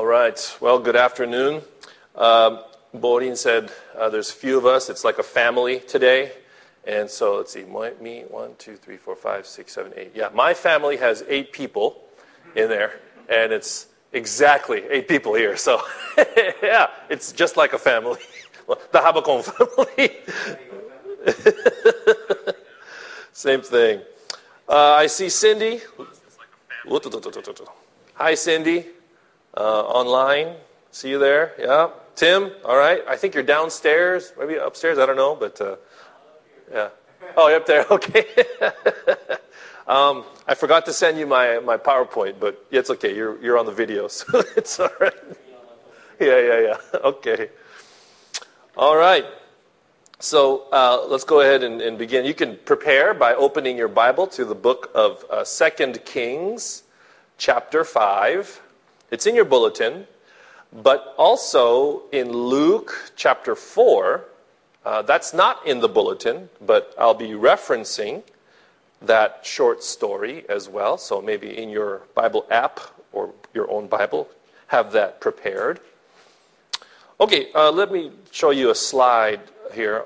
All right. Well, good afternoon. Borin said there's a few of us. It's like a family today. And so let's see. Me, 1, 2, 3, 4, 5, 6, 7, 8. Yeah, my family has 8 people in there. And it's exactly 8 people here. So, yeah, it's just like a family. The Habakon family. Same thing. I see Cindy. Hi, Cindy. Online. See you there. Yeah. Tim, all right. I think you're downstairs, maybe upstairs. I don't know, but yeah. Oh, you're up there. Okay. I forgot to send you my PowerPoint, but it's okay. You're on the video, so it's all right. Yeah. Okay. All right. So let's go ahead and begin. You can prepare by opening your Bible to the book of 2 Kings, chapter 5. It's in your bulletin, but also in Luke chapter 4. That's not in the bulletin, but I'll be referencing that short story as well. So maybe in your Bible app or your own Bible, have that prepared. Okay, let me show you a slide here.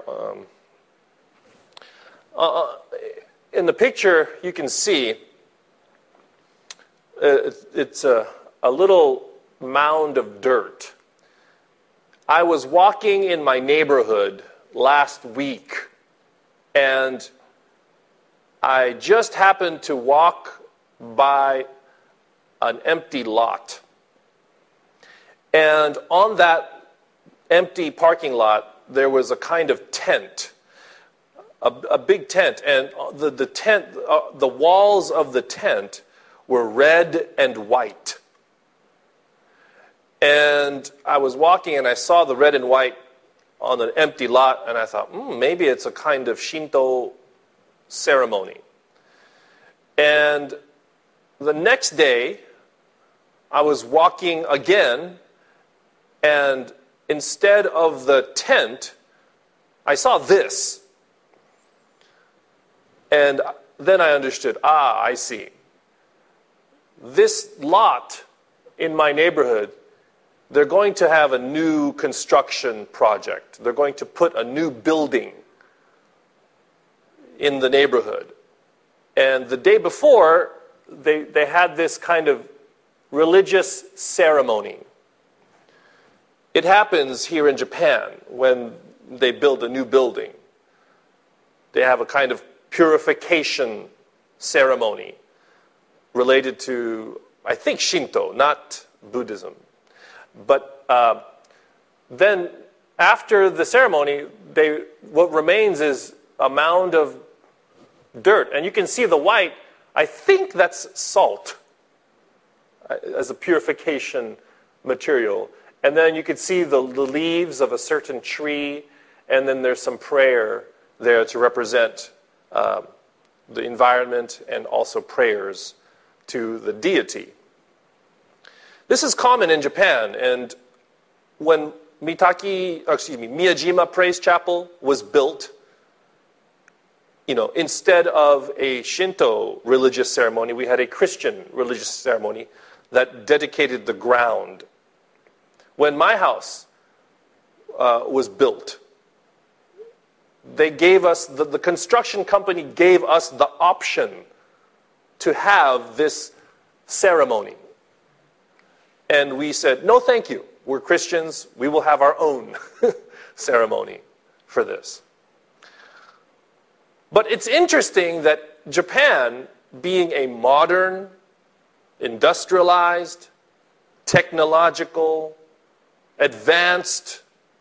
In the picture, you can see it's a little mound of dirt. I was walking in my neighborhood last week, and I just happened to walk by an empty lot. And on that empty parking lot, there was a kind of tent, a big tent, and the tent, the walls of the tent were red and white. And I was walking and I saw the red and white on an empty lot, and I thought, maybe it's a kind of Shinto ceremony. And the next day, I was walking again, and instead of the tent, I saw this. And then I understood, I see. This lot in my neighborhood, they're going to have a new construction project. They're going to put a new building in the neighborhood. And the day before, they had this kind of religious ceremony. It happens here in Japan when they build a new building. They have a kind of purification ceremony related to, I think, Shinto, not Buddhism. But then after the ceremony, what remains is a mound of dirt. And you can see the white. I think that's salt as a purification material. And then you can see the leaves of a certain tree. And then there's some prayer there to represent the environment and also prayers to the deity. This is common in Japan, and when Miyajima Praise Chapel was built, instead of a Shinto religious ceremony, we had a Christian religious ceremony that dedicated the ground. When my house was built, they gave us, the construction company gave us the option to have this ceremony. And we said, no, thank you. We're Christians. We will have our own ceremony for this. But it's interesting that Japan, being a modern, industrialized, technological, advanced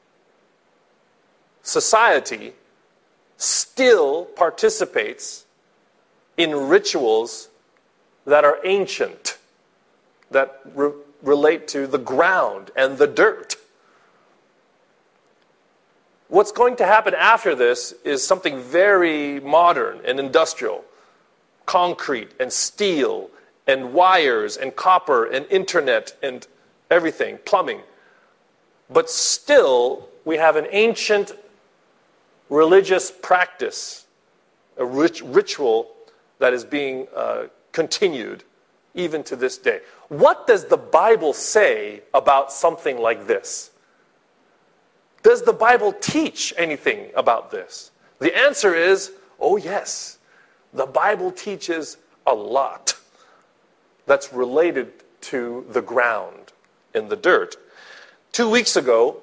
society, still participates in rituals that are ancient, that relate to the ground and the dirt. What's going to happen after this is something very modern and industrial. Concrete and steel and wires and copper and internet and everything, plumbing. But still, we have an ancient religious practice, a ritual that is being continued even to this day. What does the Bible say about something like this? Does the Bible teach anything about this? The answer is, oh yes. The Bible teaches a lot that's related to the ground in the dirt. 2 weeks ago,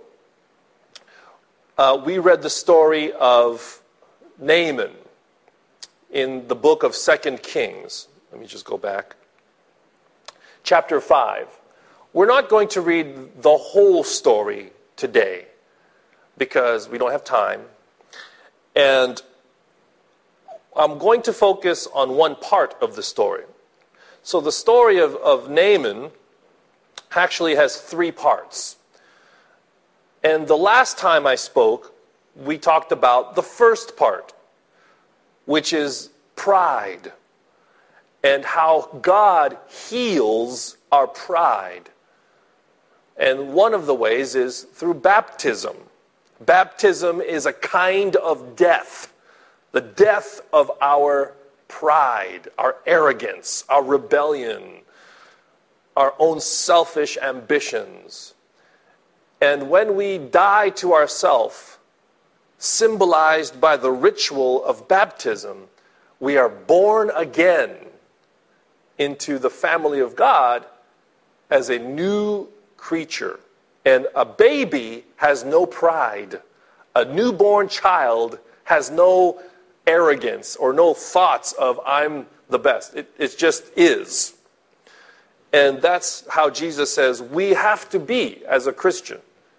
we read the story of Naaman in the book of 2 Kings. Let me just go back. Chapter 5. We're not going to read the whole story today because we don't have time. And I'm going to focus on one part of the story. So the story of Naaman actually has 3 parts. And the last time I spoke, we talked about the first part, which is pride, and how God heals our pride. And one of the ways is through baptism. Baptism is a kind of death, the death of our pride, our arrogance, our rebellion, our own selfish ambitions. And when we die to ourselves, symbolized by the ritual of baptism, we are born again into the family of God as a new creature. And a baby has no pride. A newborn child has no arrogance or no thoughts of I'm the best. It just is. And that's how Jesus says we have to be as a Christian.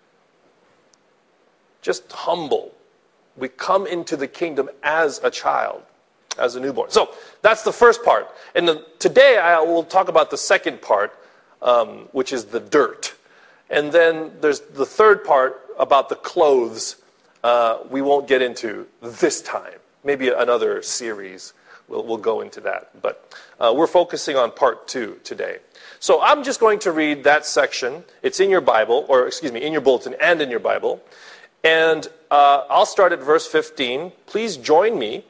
Just humble. We come into the kingdom as a child, as a newborn. So that's the first part. And today I will talk about the second part, which is the dirt. And then there's the third part about the clothes we won't get into this time. Maybe another series we'll go into that. But we're focusing on part 2 today. So I'm just going to read that section. It's in your Bible, or excuse me, in your bulletin and in your Bible. And I'll start at verse 15. Please join me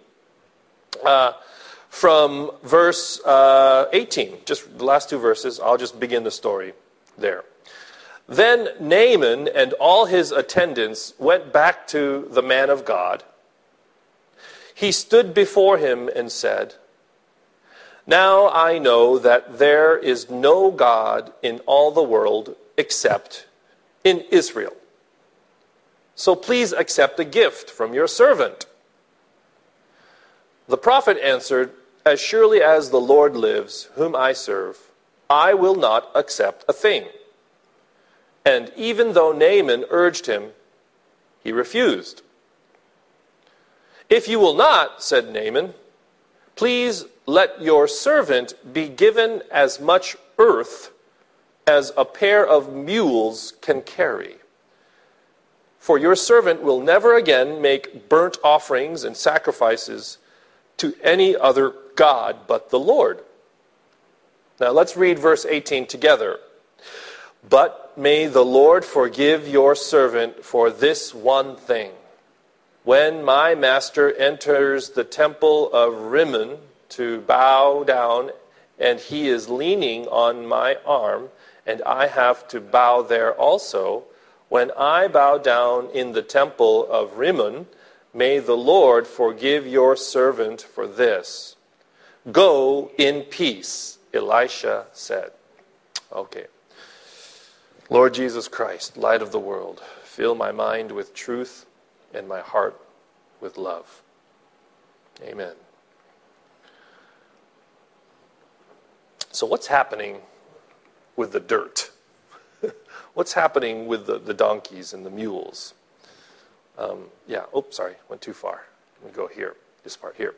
from verse 18. Just the last 2 verses. I'll just begin the story there. Then Naaman and all his attendants went back to the man of God. He stood before him and said, "Now I know that there is no God in all the world except in Israel. So please accept a gift from your servant." The prophet answered, "As surely as the Lord lives, whom I serve, I will not accept a thing." And even though Naaman urged him, he refused. "If you will not," said Naaman, "please let your servant be given as much earth as a pair of mules can carry. For your servant will never again make burnt offerings and sacrifices to any other god but the Lord." Now let's read verse 18 together. "But may the Lord forgive your servant for this one thing. When my master enters the temple of Rimmon to bow down, and he is leaning on my arm, and I have to bow there also, when I bow down in the temple of Rimmon, may the Lord forgive your servant for this." "Go in peace," Elisha said. Okay. Lord Jesus Christ, light of the world, fill my mind with truth and my heart with love. Amen. So what's happening with the dirt? What's happening with the donkeys and the mules? Went too far. Let me go here, this part here.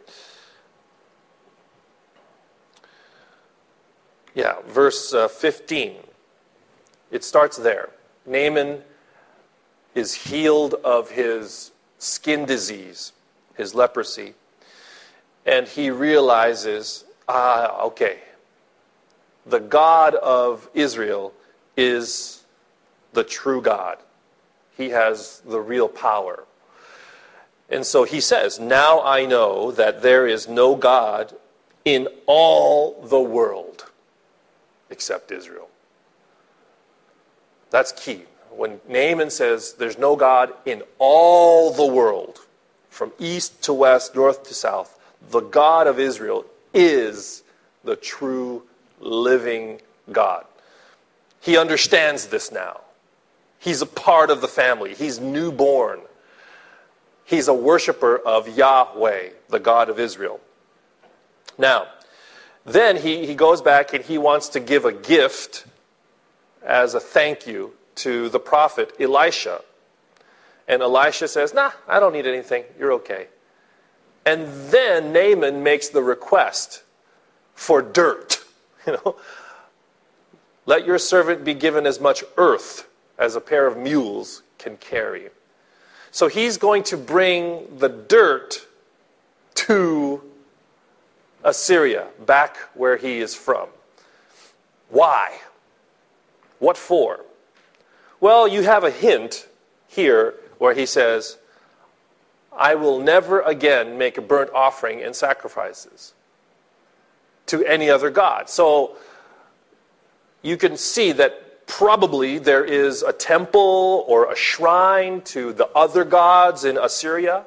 Yeah, verse 15. It starts there. Naaman is healed of his skin disease, his leprosy. And he realizes, okay, the God of Israel is the true God. He has the real power. And so he says, "Now I know that there is no God in all the world." except Israel. That's key. When Naaman says there's no God in all the world, from east to west, north to south, the God of Israel is the true living God. He understands this now. He's a part of the family. He's newborn. He's a worshiper of Yahweh, the God of Israel. Now, then he goes back and he wants to give a gift as a thank you to the prophet Elisha. And Elisha says, nah, I don't need anything. You're okay. And then Naaman makes the request for dirt. Let your servant be given as much earth as a pair of mules can carry. So he's going to bring the dirt to Assyria, back where he is from. Why? What for? Well, you have a hint here where he says, I will never again make a burnt offering and sacrifices to any other god. So you can see that probably there is a temple or a shrine to the other gods in Assyria.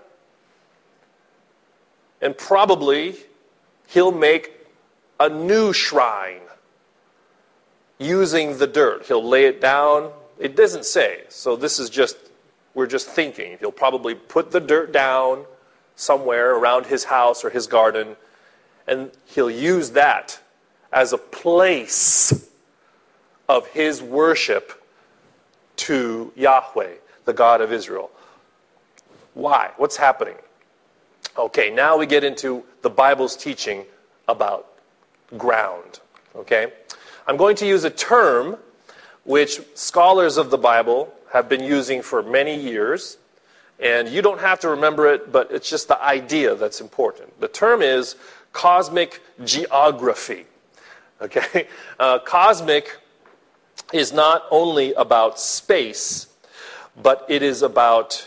And probably he'll make a new shrine using the dirt. He'll lay it down. It doesn't say. So this is just, we're just thinking. He'll probably put the dirt down somewhere around his house or his garden, and he'll use that as a place of his worship to Yahweh, the God of Israel. Why? What's happening? Okay, now we get into the Bible's teaching about ground. Okay? I'm going to use a term which scholars of the Bible have been using for many years. And you don't have to remember it, but it's just the idea that's important. The term is cosmic geography. Okay? Cosmic is not only about space, but it is about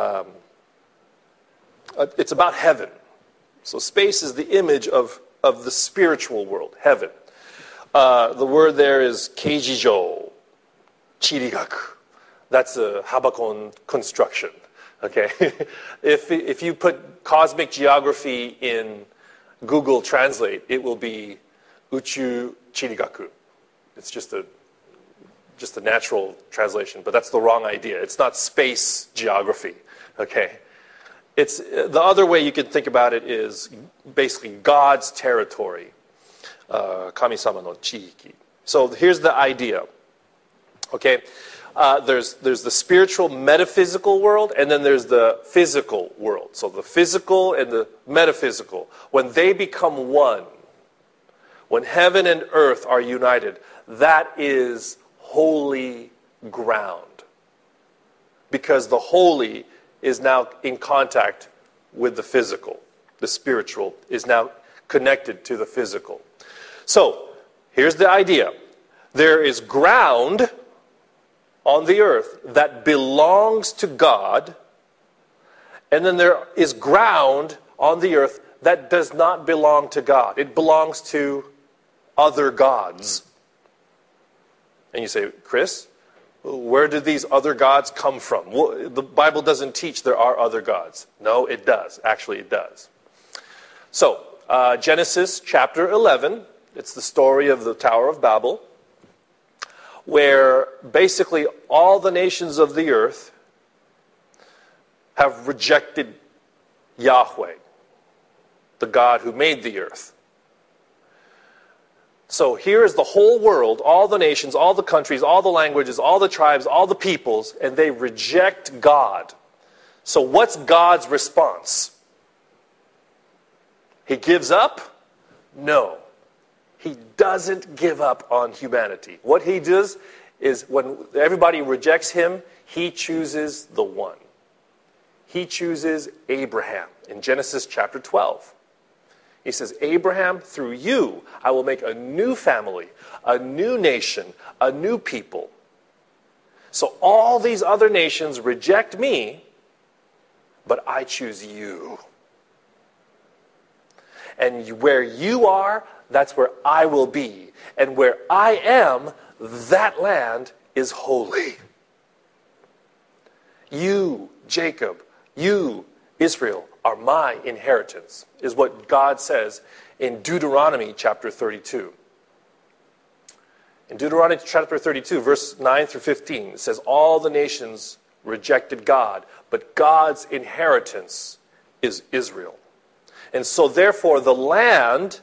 it's about heaven. So space is the image of the spiritual world, heaven. The word there is keijijo, chirigaku. That's a Habakon construction. Okay, if you put cosmic geography in Google Translate, it will be uchu chirigaku. It's just a natural translation, but that's the wrong idea. It's not space geography. Okay, it's the other way you can think about it is basically God's territory, Kami-sama no chiki. So here's the idea. Okay. There's the spiritual metaphysical world, and then there's the physical world. So the physical and the metaphysical, when they become one, when heaven and earth are united, that is holy ground. Because the holy is now in contact with the physical. The spiritual is now connected to the physical. So here's the idea. There is ground on the earth that belongs to God, and then there is ground on the earth that does not belong to God. It belongs to other gods. And you say, Chris, where did these other gods come from? Well, the Bible doesn't teach there are other gods. No, it does. Actually, it does. So, Genesis chapter 11, it's the story of the Tower of Babel, where basically all the nations of the earth have rejected Yahweh, the God who made the earth. So here is the whole world, all the nations, all the countries, all the languages, all the tribes, all the peoples, and they reject God. So what's God's response? He gives up? No. He doesn't give up on humanity. What he does is when everybody rejects him, he chooses the one. He chooses Abraham in Genesis chapter 12. He says, Abraham, through you, I will make a new family, a new nation, a new people. So all these other nations reject me, but I choose you. And where you are, that's where I will be. And where I am, that land is holy. You, Jacob, you, Israel, are my inheritance, is what God says in Deuteronomy chapter 32. In Deuteronomy chapter 32, verse 9 through 15, it says, all the nations rejected God, but God's inheritance is Israel. And so therefore the land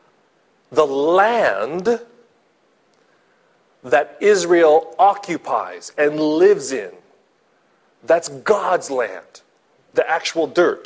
that Israel occupies and lives in, that's God's land, the actual dirt.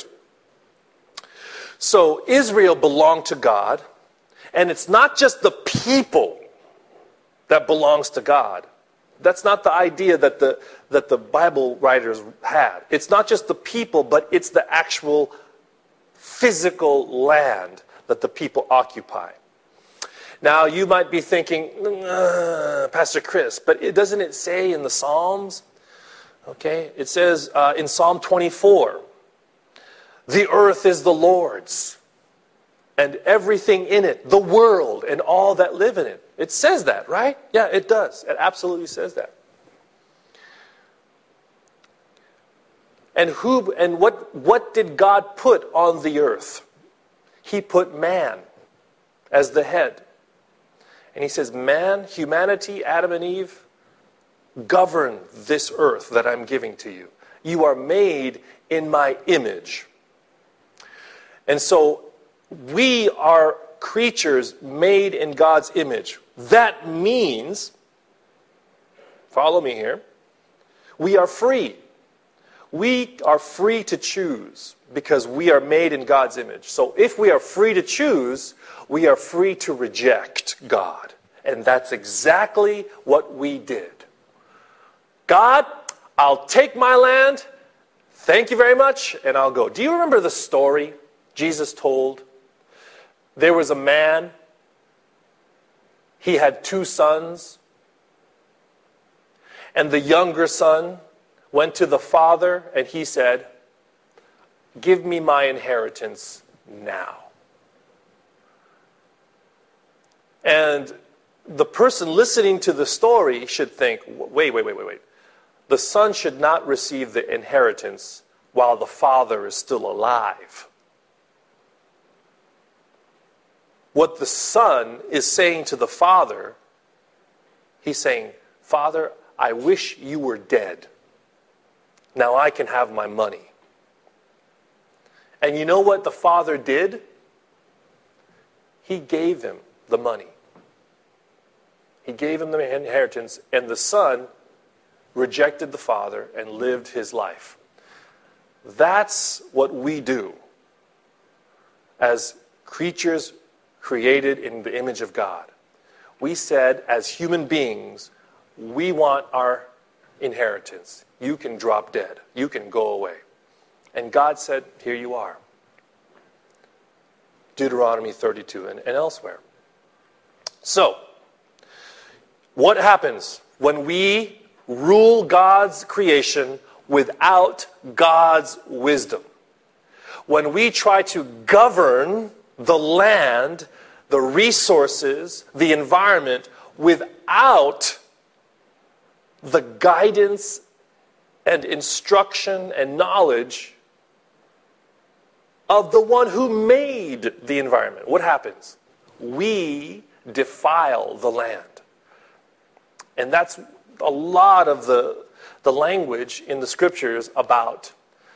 So Israel belonged to God, and it's not just the people that belongs to God. That's not the idea that the Bible writers had. It's not just the people, but it's the actual physical land that the people occupy. Now, you might be thinking, Pastor Chris, but doesn't it say in the Psalms? Okay, it says in Psalm 24, the earth is the Lord's, and everything in it, the world, and all that live in it. It says that, right? Yeah, it does. It absolutely says that. And what did God put on the earth? He put man as the head. And he says, man, humanity, Adam and Eve, govern this earth that I'm giving to you. You are made in my image. And so we are creatures made in God's image. That means, follow me here, we are free. We are free to choose because we are made in God's image. So if we are free to choose, we are free to reject God. And that's exactly what we did. God, I'll take my land, thank you very much, and I'll go. Do you remember the story Jesus told? There was a man, he had 2 sons, and the younger son went to the father and he said, give me my inheritance now. And the person listening to the story should think, wait. The son should not receive the inheritance while the father is still alive. What the son is saying to the father, he's saying, Father, I wish you were dead. Now I can have my money. And you know what the father did? He gave him the money. He gave him the inheritance, and the son rejected the father and lived his life. That's what we do as creatures created in the image of God. We said, as human beings, we want our inheritance. You can drop dead. You can go away. And God said, here you are. Deuteronomy 32 and elsewhere. So, what happens when we rule God's creation without God's wisdom? When we try to govern the land, the resources, the environment without the guidance and instruction and knowledge of the one who made the environment, what happens? We defile the land. And that's a lot of the language in the scriptures about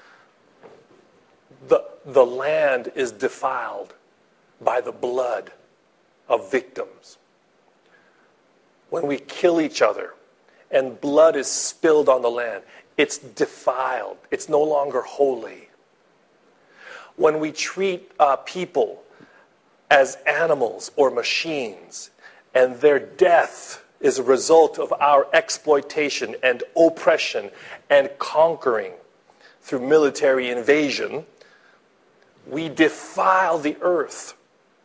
the land is defiled by the blood of victims. When we kill each other and blood is spilled on the land, it's defiled. It's no longer holy. When we treat people as animals or machines, and their death is a result of our exploitation and oppression and conquering through military invasion, we defile the earth.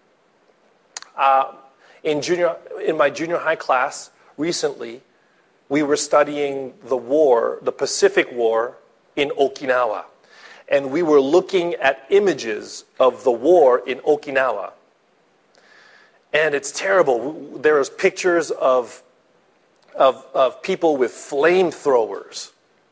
In my junior high class recently, we were studying the Pacific War in Okinawa. and we were looking at images of the war in Okinawa. And it's terrible. There's pictures of people with flamethrowers,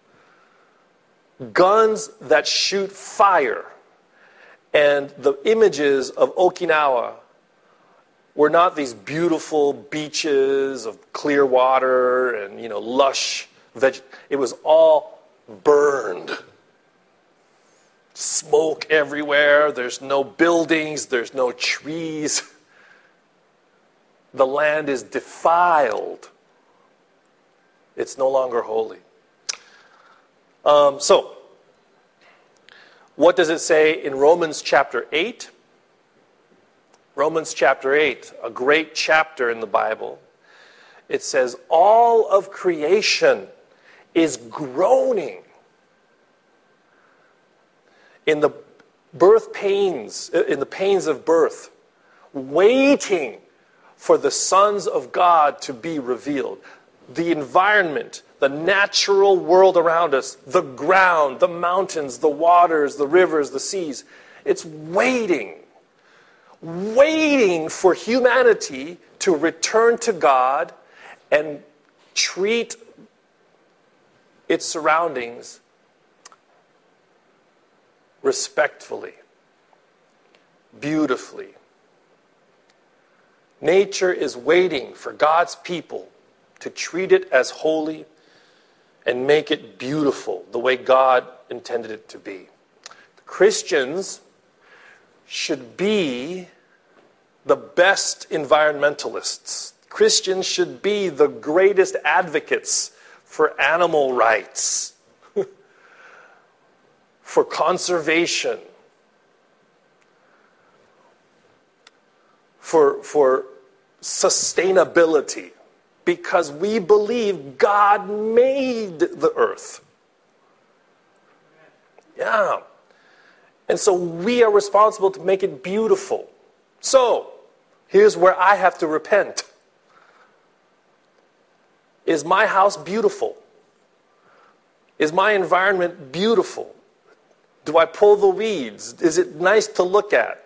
guns that shoot fire. And the images of Okinawa were not these beautiful beaches of clear water and, lush it was all burned. Smoke everywhere. There's no buildings. There's no trees. The land is defiled. It's no longer holy. So, what does it say in Romans chapter 8? Romans chapter 8, a great chapter in the Bible. It says, all of creation is groaning in the pains of birth, waiting for the sons of God to be revealed. The environment, the natural world around us, the ground, the mountains, the waters, the rivers, the seas, it's waiting for humanity to return to God and treat its surroundings respectfully, beautifully. Nature is waiting for God's people to treat it as holy and make it beautiful the way God intended it to be. Christians should be the best environmentalists. Christians should be the greatest advocates for animal rights, for conservation, for sustainability, because we believe God made the earth. Yeah. And so we are responsible to make it beautiful. So, here's where I have to repent. Is my house beautiful? Is my environment beautiful? Do I pull the weeds? Is it nice to look at?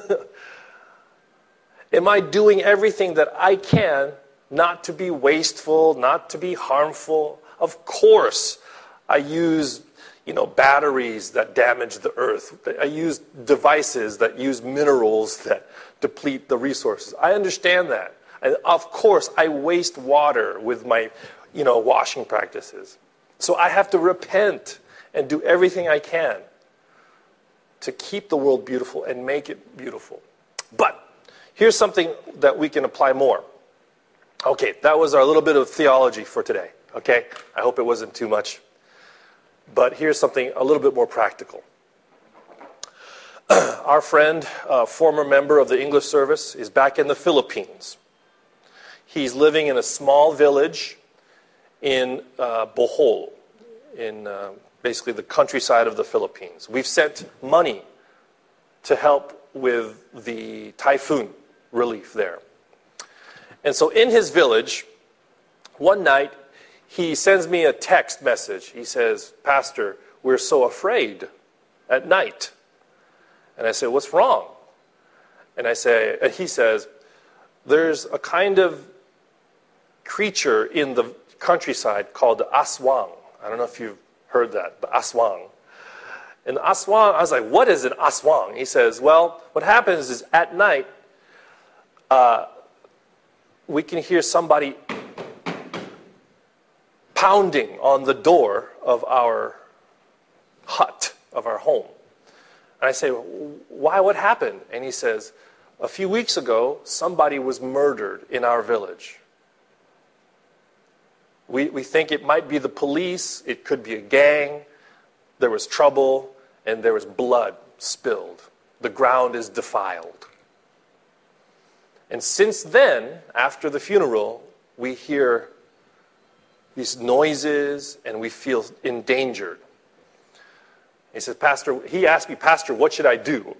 Am I doing everything that I can not to be wasteful, not to be harmful? Of course, I use batteries that damage the earth. I use devices that use minerals that deplete the resources. I understand that. And of course, I waste water with my, washing practices. So I have to repent and do everything I can to keep the world beautiful and make it beautiful. But here's something that we can apply more. Okay, that was our little bit of theology for today. Okay, I hope it wasn't too much. But here's something a little bit more practical. Our friend, former member of the English service, is back in the Philippines. He's living in a small village in Bohol, in basically the countryside of the Philippines. We've sent money to help with the typhoon relief there. And so in his village, one night, he sends me a text message. He says, "Pastor, we're so afraid at night." And I say, "What's wrong?" And he says, "There's a kind of creature in the countryside called the aswang." I don't know if you've heard that, the aswang. And the aswang, I was like, "What is an aswang?" He says, "Well, what happens is at night, we can hear somebody pounding on the door of our hut, of our home." And I say, "Why? What happened?" And he says, "A few weeks ago, somebody was murdered in our village. We think it might be the police, it could be a gang. There was trouble, and there was blood spilled. The ground is defiled. And since then, after the funeral, we hear these noises, and we feel endangered." He says, he asked me, "Pastor, what should I do?"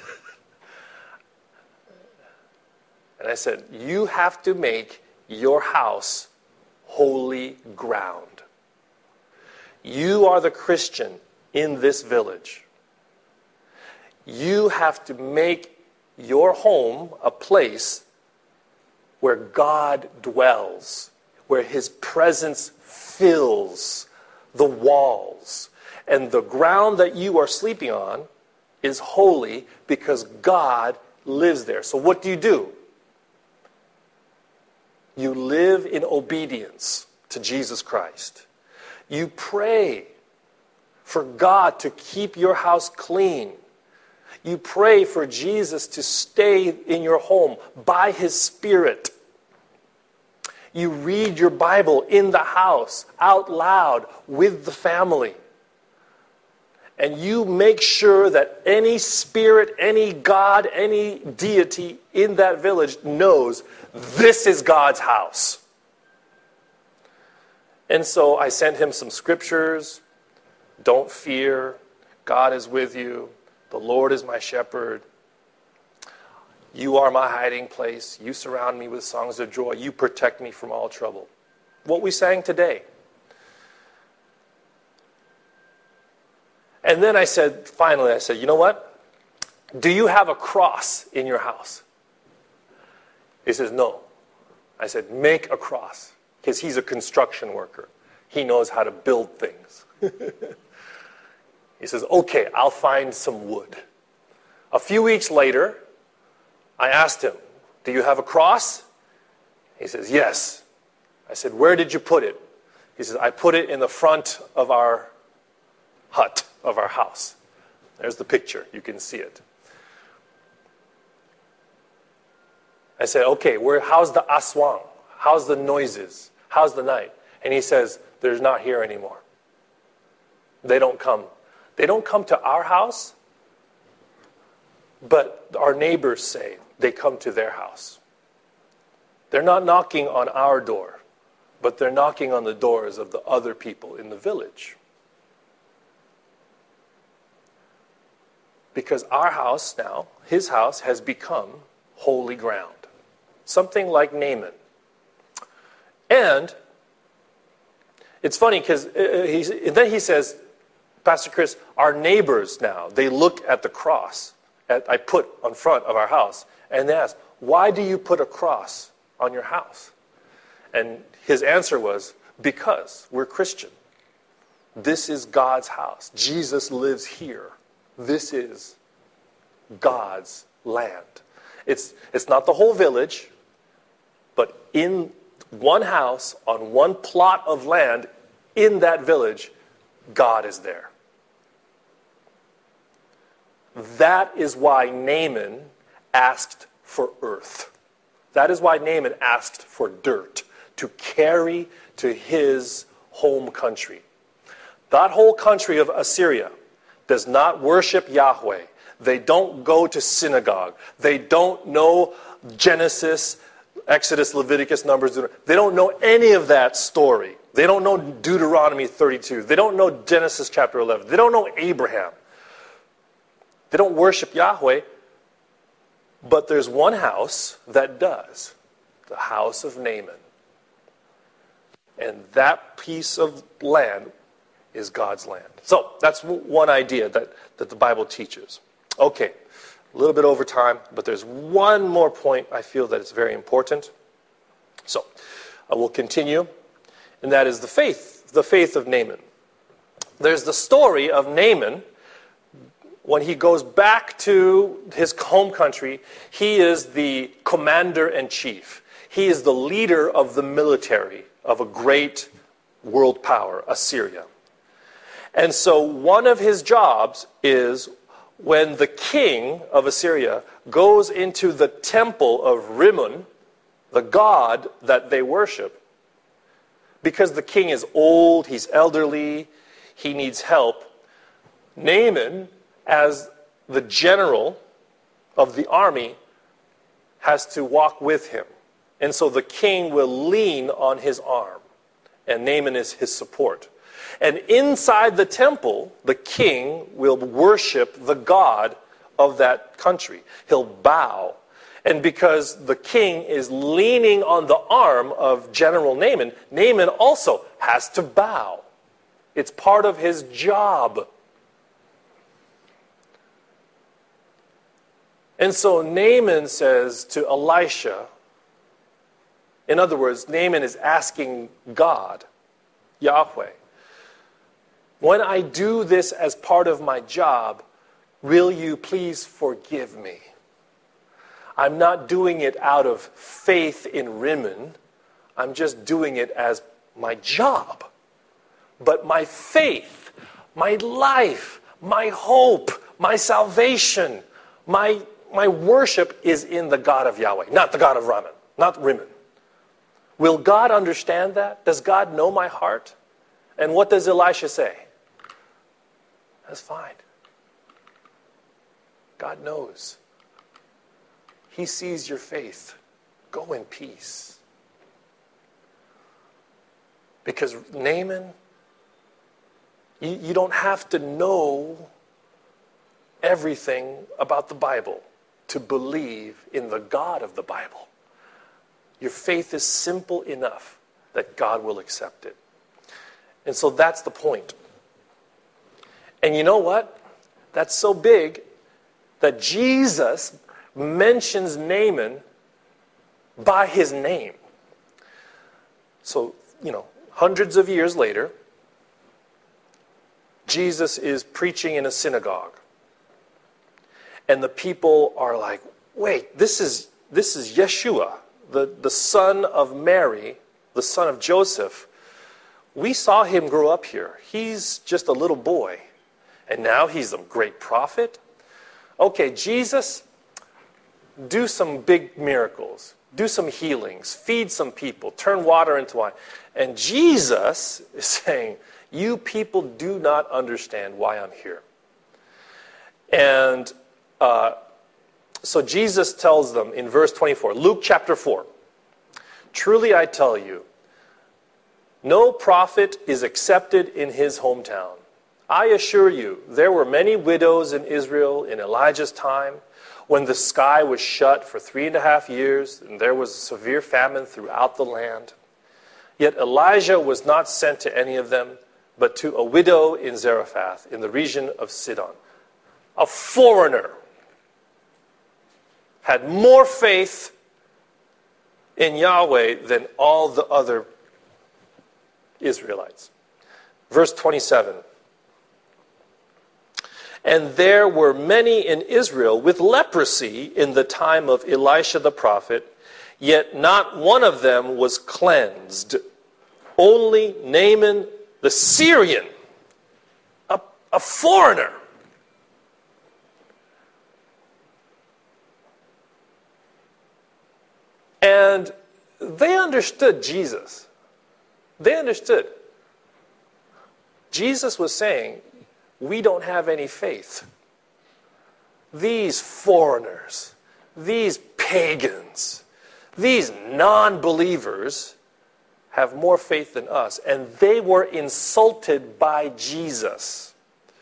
And I said, "You have to make your house holy ground. You are the Christian in this village. You have to make your home a place where God dwells, where his presence fills the walls. And the ground that you are sleeping on is holy because God lives there. So what do? You live in obedience to Jesus Christ. You pray for God to keep your house clean. You pray for Jesus to stay in your home by his Spirit. You read your Bible in the house, out loud, with the family. And you make sure that any spirit, any God, any deity in that village knows this is God's house. And so I sent him some scriptures. Don't fear. God is with you. The Lord is my shepherd. You are my hiding place. You surround me with songs of joy. You protect me from all trouble. What we sang today. And then finally I said, you know what? Do you have a cross in your house? He says, no. I said, make a cross. Because he's a construction worker. He knows how to build things. He says, okay, I'll find some wood. A few weeks later, I asked him, do you have a cross? He says, yes. I said, where did you put it? He says, I put it in the front of our hut, of our house. There's the picture. You can see it. I said, okay, how's the aswang? How's the noises? How's the night? And he says, they're not here anymore. They don't come. They don't come to our house, but our neighbors say they come to their house. They're not knocking on our door, but they're knocking on the doors of the other people in the village. Because our house now, his house, has become holy ground. Something like Naaman. And it's funny because then he says, Pastor Chris, our neighbors now, they look at the cross I put on front of our house, and they ask, why do you put a cross on your house? And his answer was, because we're Christian. This is God's house. Jesus lives here. This is God's land. It's not the whole village, but in one house, on one plot of land, in that village, God is there. That is why Naaman asked for earth. That is why Naaman asked for dirt to carry to his home country. That whole country of Assyria does not worship Yahweh. They don't go to synagogue. They don't know Genesis, Exodus, Leviticus, Numbers. They don't know any of that story. They don't know Deuteronomy 32. They don't know Genesis chapter 11. They don't know Abraham. They don't worship Yahweh. But there's one house that does. The house of Naaman. And that piece of land is God's land. So that's one idea that the Bible teaches. Okay, a little bit over time, but there's one more point I feel that it's very important. So I will continue, and that is the faith of Naaman. There's the story of Naaman. When he goes back to his home country, he is the commander-in-chief. He is the leader of the military of a great world power, Assyria. And so one of his jobs is when the king of Assyria goes into the temple of Rimmon, the god that they worship, because the king is old, he's elderly, he needs help, Naaman, as the general of the army, has to walk with him. And so the king will lean on his arm, and Naaman is his support. And inside the temple, the king will worship the god of that country. He'll bow. And because the king is leaning on the arm of General Naaman, Naaman also has to bow. It's part of his job. And so Naaman says to Elisha, in other words, Naaman is asking God, Yahweh, when I do this as part of my job, will you please forgive me? I'm not doing it out of faith in Rimmon. I'm just doing it as my job. But my faith, my life, my hope, my salvation, my worship is in the God of Yahweh, not the God of Rimmon, not Rimmon. Will God understand that? Does God know my heart? And what does Elisha say? That's fine. God knows. He sees your faith. Go in peace. Because Naaman, you don't have to know everything about the Bible to believe in the God of the Bible. Your faith is simple enough that God will accept it. And so that's the point. And you know what? That's so big that Jesus mentions Naaman by his name. So, hundreds of years later, Jesus is preaching in a synagogue. And the people are like, wait, this is Yeshua, the son of Mary, the son of Joseph. We saw him grow up here. He's just a little boy. And now he's a great prophet. Okay, Jesus, do some big miracles. Do some healings. Feed some people. Turn water into wine. And Jesus is saying, you people do not understand why I'm here. And so Jesus tells them in verse 24, Luke chapter 4, truly I tell you, no prophet is accepted in his hometown. I assure you, there were many widows in Israel in Elijah's time, when the sky was shut for 3.5 years, and there was a severe famine throughout the land. Yet Elijah was not sent to any of them, but to a widow in Zarephath, in the region of Sidon. A foreigner had more faith in Yahweh than all the other Israelites. Verse 27. And there were many in Israel with leprosy in the time of Elisha the prophet, yet not one of them was cleansed. Only Naaman the Syrian, a foreigner. And they understood Jesus. They understood. Jesus was saying, we don't have any faith. These foreigners, these pagans, these non-believers have more faith than us. And they were insulted by Jesus.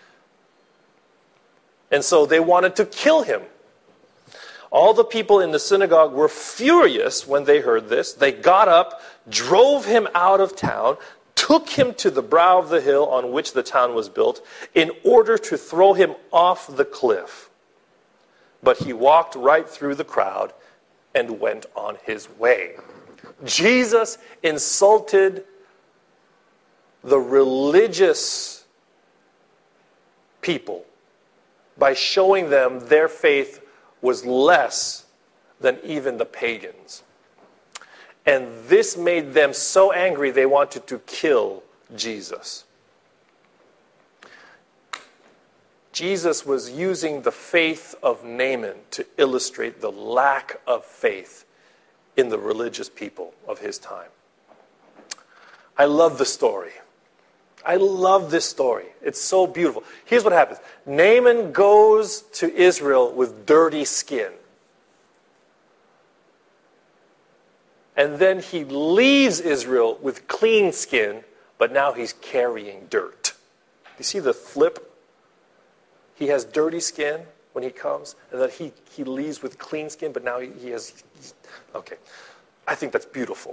And so they wanted to kill him. All the people in the synagogue were furious when they heard this. They got up, drove him out of town, took him to the brow of the hill on which the town was built, in order to throw him off the cliff. But he walked right through the crowd and went on his way. Jesus insulted the religious people by showing them their faith was less than even the pagans. And this made them so angry they wanted to kill Jesus. Jesus was using the faith of Naaman to illustrate the lack of faith in the religious people of his time. I love the story. I love this story. It's so beautiful. Here's what happens. Naaman goes to Israel with dirty skin. And then he leaves Israel with clean skin, but now he's carrying dirt. You see the flip? He has dirty skin when he comes, and then he leaves with clean skin, but now he has... Okay, I think that's beautiful.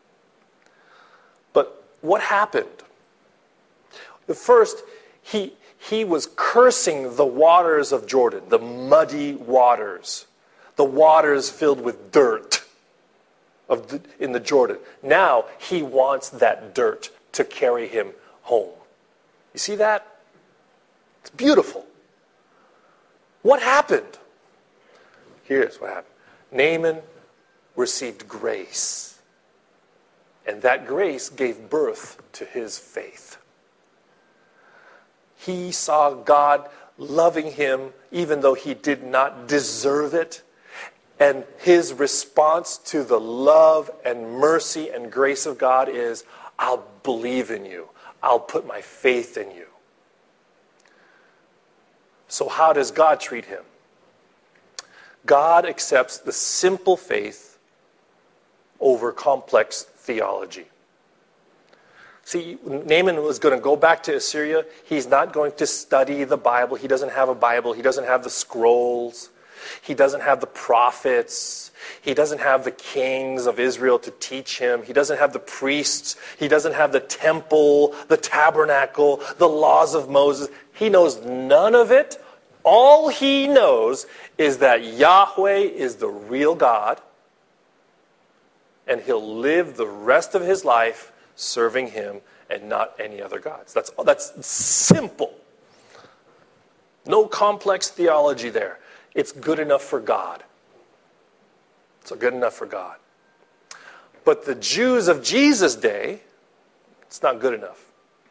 But what happened? First, he he was cursing the waters of Jordan, the muddy waters, the waters filled with dirt in the Jordan. Now he wants that dirt to carry him home. You see that? It's beautiful. What happened? Here's what happened. Naaman received grace. And that grace gave birth to his faith. He saw God loving him even though he did not deserve it. And his response to the love and mercy and grace of God is, I'll believe in you. I'll put my faith in you. So how does God treat him? God accepts the simple faith over complex theology. See, Naaman was going to go back to Assyria. He's not going to study the Bible. He doesn't have a Bible. He doesn't have the scrolls. He doesn't have the prophets. He doesn't have the kings of Israel to teach him. He doesn't have the priests. He doesn't have the temple, the tabernacle, the laws of Moses. He knows none of it. All he knows is that Yahweh is the real God, and he'll live the rest of his life serving him and not any other gods. That's simple. No complex theology there. It's good enough for God. It's good enough for God. But the Jews of Jesus' day, it's not good enough.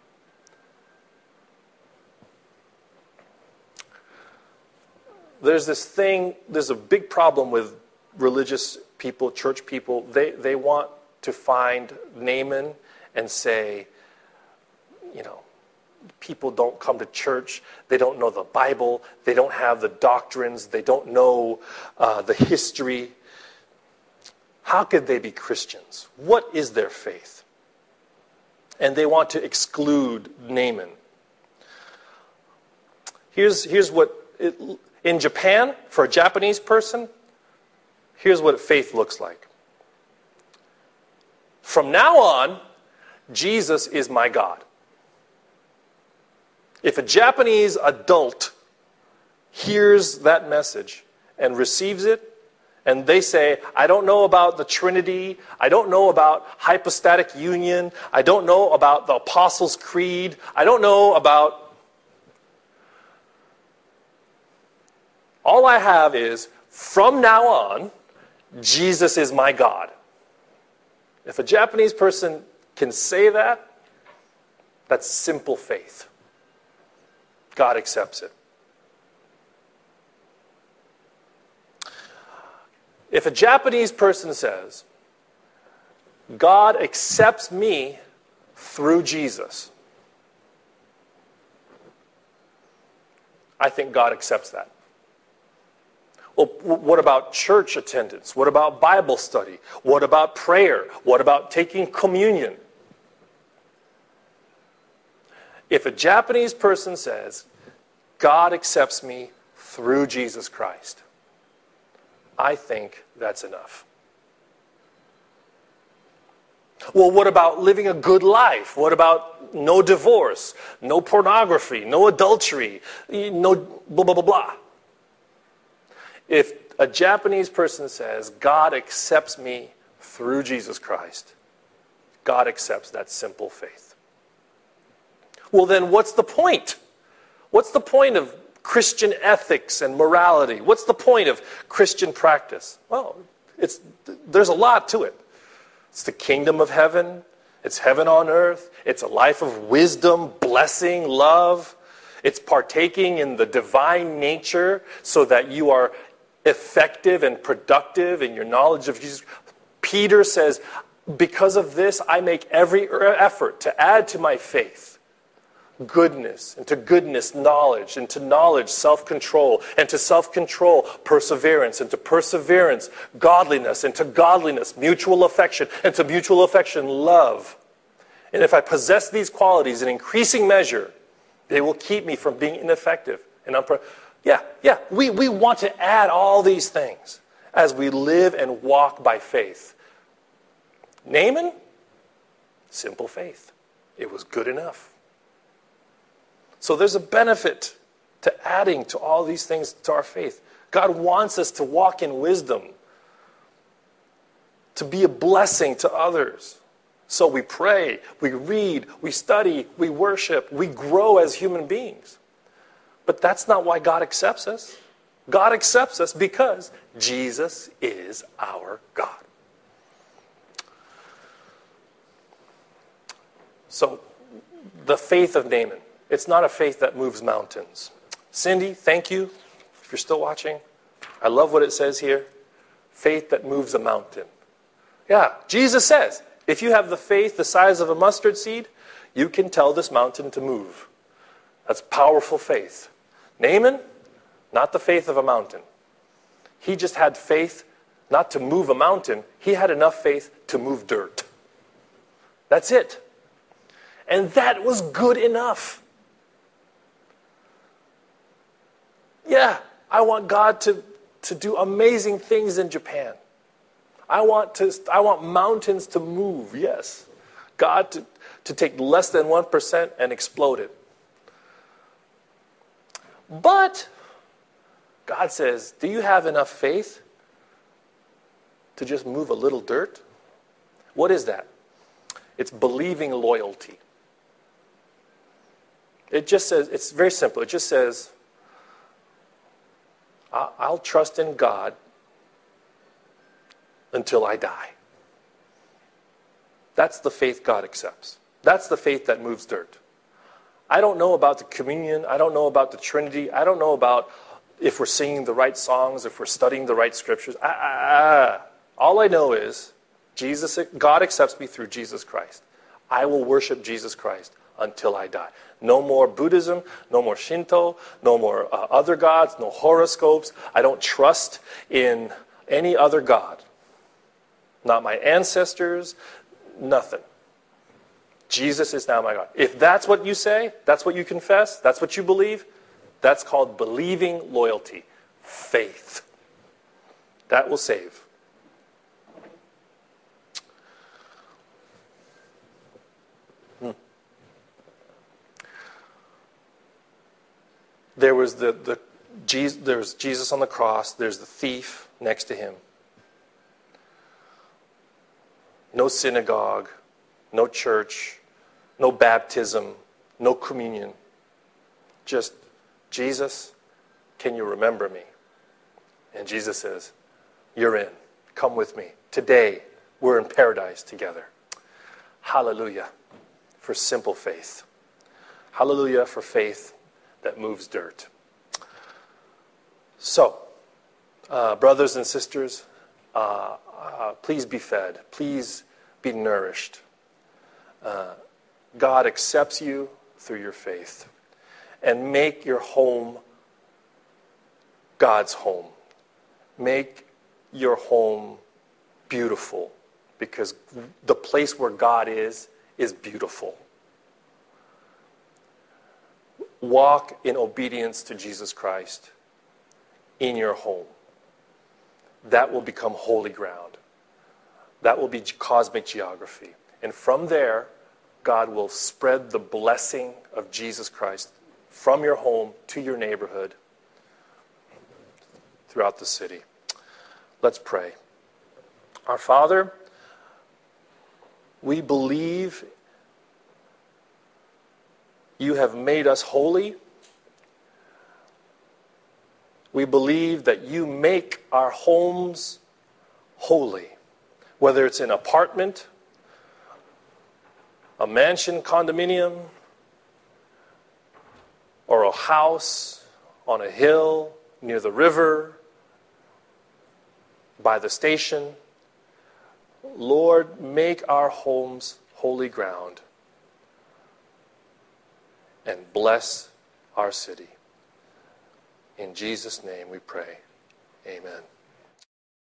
There's a big problem with religious people, church people. They want to find Naaman and say, people don't come to church. They don't know the Bible. They don't have the doctrines. They don't know the history. How could they be Christians? What is their faith? And they want to exclude Naaman. Here's what, in Japan, for a Japanese person, here's what faith looks like. From now on, Jesus is my God. If a Japanese adult hears that message and receives it, and they say, I don't know about the Trinity, I don't know about hypostatic union, I don't know about the Apostles' Creed, I don't know about... All I have is, from now on, Jesus is my God. If a Japanese person can say that, that's simple faith. God accepts it. If a Japanese person says, God accepts me through Jesus, I think God accepts that. Well, what about church attendance? What about Bible study? What about prayer? What about taking communion? If a Japanese person says, God accepts me through Jesus Christ, I think that's enough. Well, what about living a good life? What about no divorce, no pornography, no adultery, no blah, blah, blah, blah? If a Japanese person says, God accepts me through Jesus Christ, God accepts that simple faith. Well, then what's the point? What's the point of Christian ethics and morality? What's the point of Christian practice? Well, there's a lot to it. It's the kingdom of heaven. It's heaven on earth. It's a life of wisdom, blessing, love. It's partaking in the divine nature so that you are effective and productive in your knowledge of Jesus. Peter says, because of this, I make every effort to add to my faith goodness, and to goodness, knowledge, and to knowledge, self-control, and to self-control, perseverance, and to perseverance, godliness, and to godliness, mutual affection, and to mutual affection, love. And if I possess these qualities in increasing measure, they will keep me from being ineffective. And we want to add all these things as we live and walk by faith. Naaman, simple faith. It was good enough. So there's a benefit to adding to all these things to our faith. God wants us to walk in wisdom, to be a blessing to others. So we pray, we read, we study, we worship, we grow as human beings. But that's not why God accepts us. God accepts us because Jesus is our God. So, the faith of Naaman. It's not a faith that moves mountains. Cindy, thank you, if you're still watching. I love what it says here. Faith that moves a mountain. Yeah, Jesus says, if you have the faith the size of a mustard seed, you can tell this mountain to move. That's powerful faith. Naaman, not the faith of a mountain. He just had faith not to move a mountain. He had enough faith to move dirt. That's it. And that was good enough. Yeah, I want God to do amazing things in Japan. I want mountains to move, yes. God to take less than 1% and explode it. But God says, do you have enough faith to just move a little dirt? What is that? It's believing loyalty. It just says, it's very simple. It just says, I'll trust in God until I die. That's the faith God accepts. That's the faith that moves dirt. I don't know about the communion. I don't know about the Trinity. I don't know about if we're singing the right songs, if we're studying the right scriptures. All I know is God accepts me through Jesus Christ. I will worship Jesus Christ until I die. No more Buddhism, no more Shinto, no more other gods, no horoscopes. I don't trust in any other god. Not my ancestors, nothing. Jesus is now my God. If that's what you say, that's what you confess, that's what you believe, that's called believing loyalty, faith. That will save. There was there's Jesus on the cross. There's the thief next to him. No synagogue, no church, no baptism, no communion. Just, Jesus, can you remember me? And Jesus says, you're in. Come with me. Today, we're in paradise together. Hallelujah for simple faith. Hallelujah for faith that moves dirt. So, brothers and sisters, please be fed. Please be nourished. God accepts you through your faith. And make your home God's home. Make your home beautiful, because the place where God is beautiful. Walk in obedience to Jesus Christ in your home. That will become holy ground. That will be cosmic geography. And from there, God will spread the blessing of Jesus Christ from your home to your neighborhood throughout the city. Let's pray. Our Father, we believe you have made us holy. We believe that you make our homes holy. Whether it's an apartment, a mansion condominium, or a house on a hill near the river, by the station. Lord, make our homes holy ground and bless our city. In Jesus' name we pray. Amen.